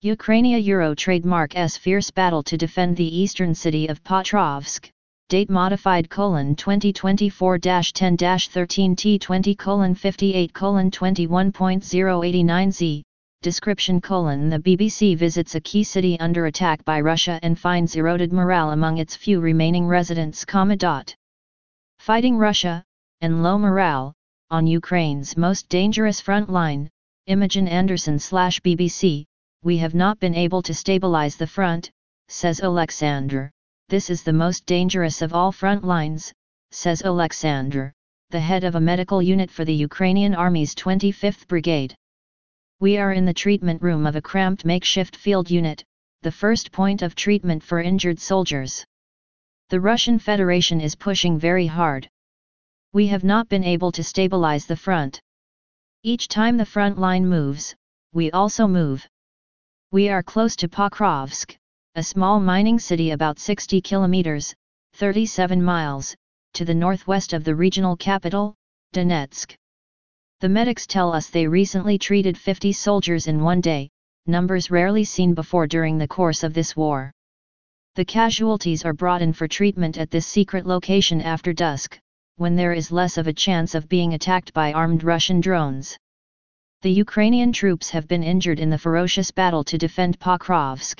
Ukrainia Euro trademark S fierce battle to defend the eastern city of Pokrovsk, date modified 2024-10-13 T20 58 21.089 Description The BBC visits a key city under attack by Russia and finds eroded morale among its few remaining residents. Fighting Russia, and low morale, on Ukraine's most dangerous front line. Imogen Anderson/BBC, we have not been able to stabilize the front, says Alexander. This is the most dangerous of all front lines, says Alexander, the head of a medical unit for the Ukrainian Army's 25th Brigade. We are in the treatment room of a cramped makeshift field unit, the first point of treatment for injured soldiers. The Russian Federation is pushing very hard. We have not been able to stabilize the front. Each time the front line moves, we also move. We are close to Pokrovsk, a small mining city about 60 kilometers, 37 miles, to the northwest of the regional capital, Donetsk. The medics tell us they recently treated 50 soldiers in one day, numbers rarely seen before during the course of this war. The casualties are brought in for treatment at this secret location after dusk, when there is less of a chance of being attacked by armed Russian drones. The Ukrainian troops have been injured in the ferocious battle to defend Pokrovsk.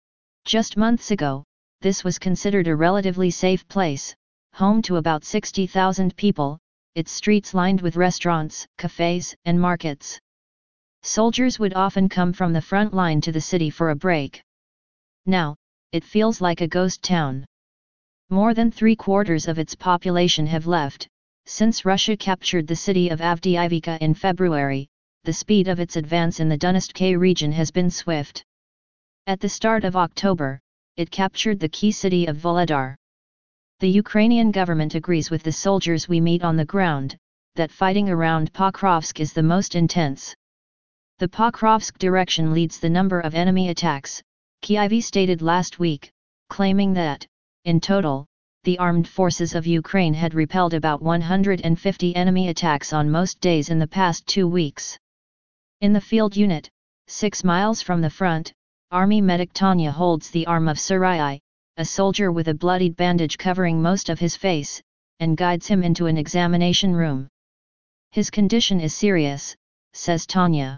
Just months ago, this was considered a relatively safe place, home to about 60,000 people, its streets lined with restaurants, cafes, and markets. Soldiers would often come from the front line to the city for a break. Now, it feels like a ghost town. More than 3/4 of its population have left, since Russia captured the city of Avdiivka in February. The speed of its advance in the Donetsk region has been swift. At the start of October, it captured the key city of Volodar. The Ukrainian government agrees with the soldiers we meet on the ground, that fighting around Pokrovsk is the most intense. The Pokrovsk direction leads the number of enemy attacks, Kyiv stated last week, claiming that, in total, the armed forces of Ukraine had repelled about 150 enemy attacks on most days in the past 2 weeks. In the field unit, 6 miles from the front, Army medic Tanya holds the arm of Surai, a soldier with a bloodied bandage covering most of his face, and guides him into an examination room. His condition is serious, says Tanya.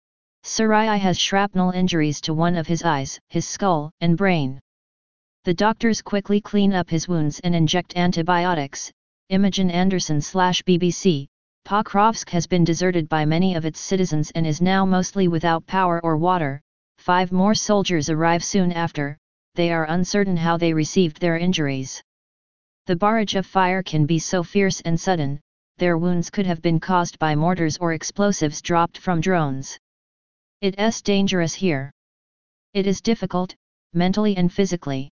Surai has shrapnel injuries to one of his eyes, his skull, and brain. The doctors quickly clean up his wounds and inject antibiotics. Imogen Anderson/BBC, Pokrovsk has been deserted by many of its citizens and is now mostly without power or water. 5 more soldiers arrive soon after. They are uncertain how they received their injuries. The barrage of fire can be so fierce and sudden, their wounds could have been caused by mortars or explosives dropped from drones. It's dangerous here. It is difficult, mentally and physically.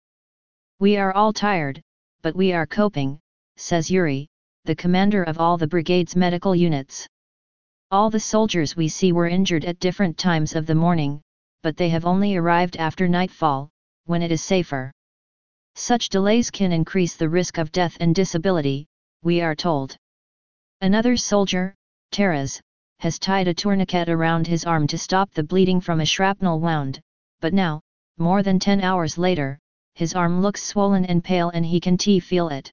We are all tired, but we are coping, says Yuri, the commander of all the brigade's medical units. All the soldiers we see were injured at different times of the morning, but they have only arrived after nightfall, when it is safer. Such delays can increase the risk of death and disability, we are told. Another soldier, Taras, has tied a tourniquet around his arm to stop the bleeding from a shrapnel wound, but now, more than 10 hours later, his arm looks swollen and pale and he can feel it.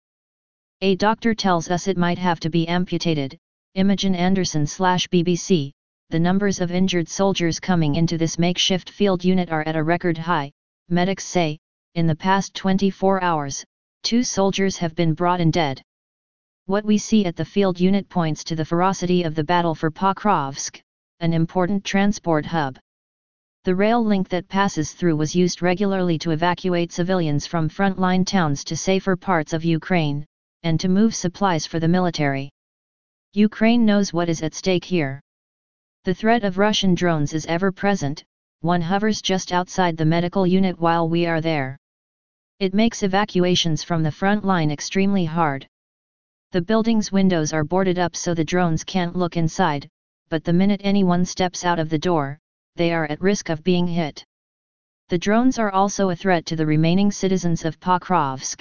A doctor tells us it might have to be amputated. Imogen Anderson/BBC, the numbers of injured soldiers coming into this makeshift field unit are at a record high, medics say. In the past 24 hours, 2 soldiers have been brought in dead. What we see at the field unit points to the ferocity of the battle for Pokrovsk, an important transport hub. The rail link that passes through was used regularly to evacuate civilians from frontline towns to safer parts of Ukraine, and to move supplies for the military. Ukraine knows what is at stake here. The threat of Russian drones is ever present. One hovers just outside the medical unit while we are there. It makes evacuations from the front line extremely hard. The building's windows are boarded up so the drones can't look inside, but the minute anyone steps out of the door, they are at risk of being hit. The drones are also a threat to the remaining citizens of Pokrovsk.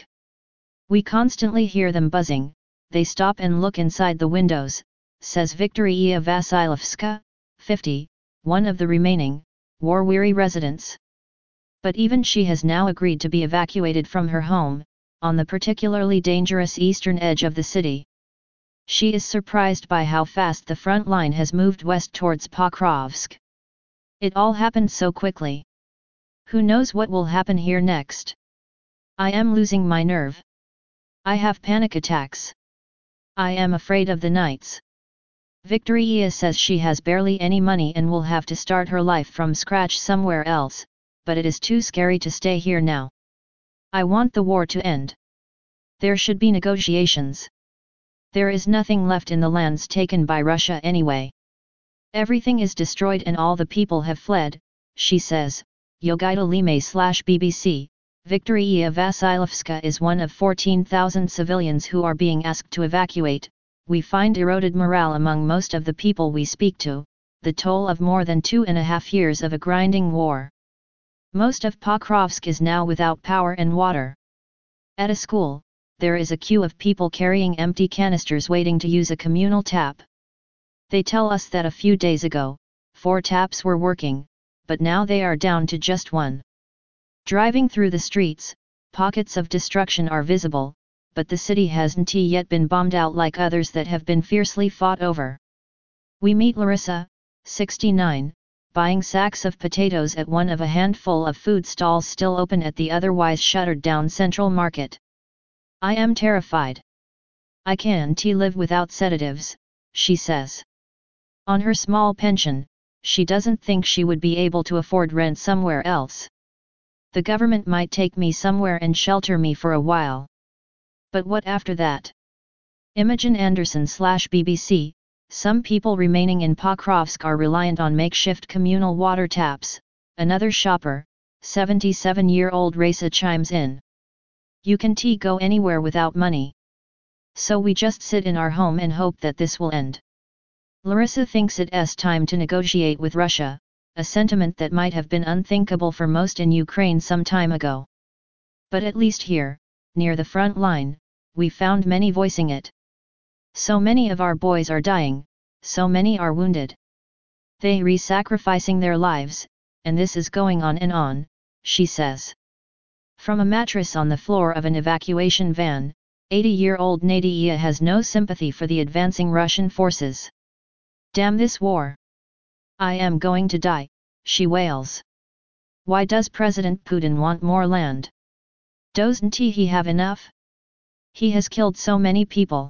We constantly hear them buzzing. They stop and look inside the windows, says Viktoria Vasilyevska, 50, one of the remaining, war-weary residents. But even she has now agreed to be evacuated from her home, on the particularly dangerous eastern edge of the city. She is surprised by how fast the front line has moved west towards Pokrovsk. It all happened so quickly. Who knows what will happen here next? I am losing my nerve. I have panic attacks. I am afraid of the nights. Victoria says she has barely any money and will have to start her life from scratch somewhere else, but it is too scary to stay here now. I want the war to end. There should be negotiations. There is nothing left in the lands taken by Russia anyway. Everything is destroyed and all the people have fled, she says. Yogaita Lime/BBC, Victoria Vasilyevska is one of 14,000 civilians who are being asked to evacuate. We find eroded morale among most of the people we speak to, the toll of more than 2.5 years of a grinding war. Most of Pokrovsk is now without power and water. At a school, there is a queue of people carrying empty canisters waiting to use a communal tap. They tell us that a few days ago, 4 taps were working, but now they are down to just 1. Driving through the streets, pockets of destruction are visible, but the city hasn't yet been bombed out like others that have been fiercely fought over. We meet Larissa, 69, buying sacks of potatoes at one of a handful of food stalls still open at the otherwise shuttered down Central Market. I am terrified. I can't live without sedatives, she says. On her small pension, she doesn't think she would be able to afford rent somewhere else. The government might take me somewhere and shelter me for a while. But what after that? Imogen Anderson/BBC, some people remaining in Pokrovsk are reliant on makeshift communal water taps. Another shopper, 77-year-old Raisa, chimes in. You can't go anywhere without money. So we just sit in our home and hope that this will end. Larissa thinks it's time to negotiate with Russia, a sentiment that might have been unthinkable for most in Ukraine some time ago. But at least here, near the front line, we found many voicing it. So many of our boys are dying, so many are wounded. They re-sacrificing their lives, and this is going on and on, she says. From a mattress on the floor of an evacuation van, 80-year-old Nadia has no sympathy for the advancing Russian forces. Damn this war! I am going to die, she wails. Why does President Putin want more land? Doesn't he have enough? He has killed so many people.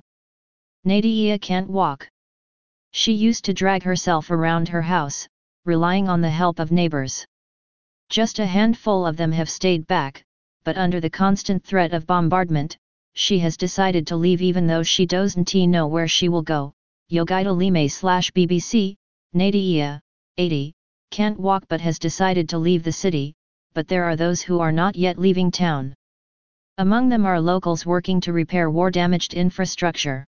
Nadia can't walk. She used to drag herself around her house, relying on the help of neighbors. Just a handful of them have stayed back, but under the constant threat of bombardment, she has decided to leave even though she doesn't know where she will go. Yogaita Lime/BBC, Nadia, 80, can't walk but has decided to leave the city, but there are those who are not yet leaving town. Among them are locals working to repair war-damaged infrastructure.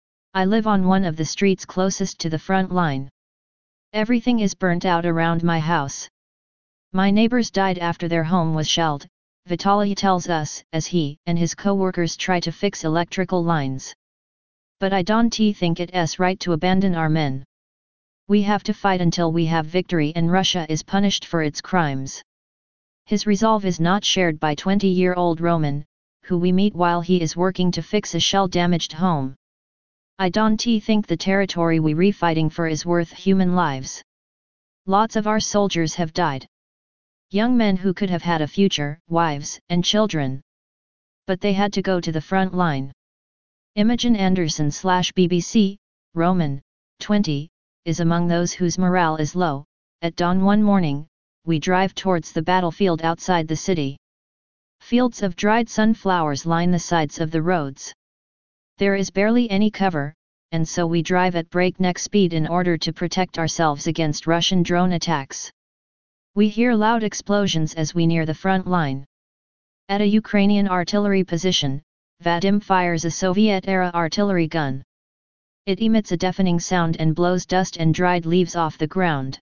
I live on one of the streets closest to the front line. Everything is burnt out around my house. My neighbors died after their home was shelled, Vitaly tells us as he and his co-workers try to fix electrical lines. But I don't think it's right to abandon our men. We have to fight until we have victory and Russia is punished for its crimes. His resolve is not shared by 20-year-old Roman, who we meet while he is working to fix a shell-damaged home. I don't think the territory we're fighting for is worth human lives. Lots of our soldiers have died. Young men who could have had a future, wives and children. But they had to go to the front line. Imogen Anderson/BBC, Roman, 20, is among those whose morale is low. At dawn one morning, we drive towards the battlefield outside the city. Fields of dried sunflowers line the sides of the roads. There is barely any cover, and so we drive at breakneck speed in order to protect ourselves against Russian drone attacks. We hear loud explosions as we near the front line. At a Ukrainian artillery position, Vadim fires a Soviet-era artillery gun. It emits a deafening sound and blows dust and dried leaves off the ground.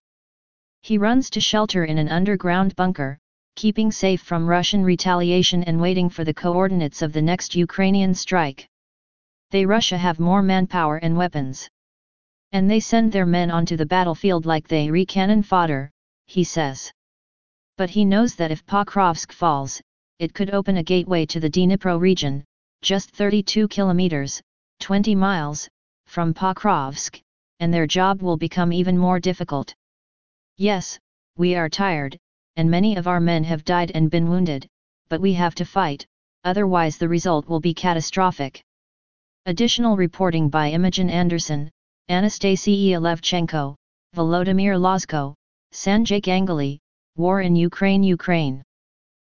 He runs to shelter in an underground bunker, keeping safe from Russian retaliation and waiting for the coordinates of the next Ukrainian strike. Russia have more manpower and weapons. And they send their men onto the battlefield like they cannon fodder, he says. But he knows that if Pokrovsk falls, it could open a gateway to the Dnipro region, just 32 kilometers, 20 miles, from Pokrovsk, and their job will become even more difficult. Yes, we are tired, and many of our men have died and been wounded, but we have to fight, otherwise the result will be catastrophic. Additional reporting by Imogen Anderson, Anastasia Levchenko, Volodymyr Lozko, Sanjay Ganguly, War in Ukraine.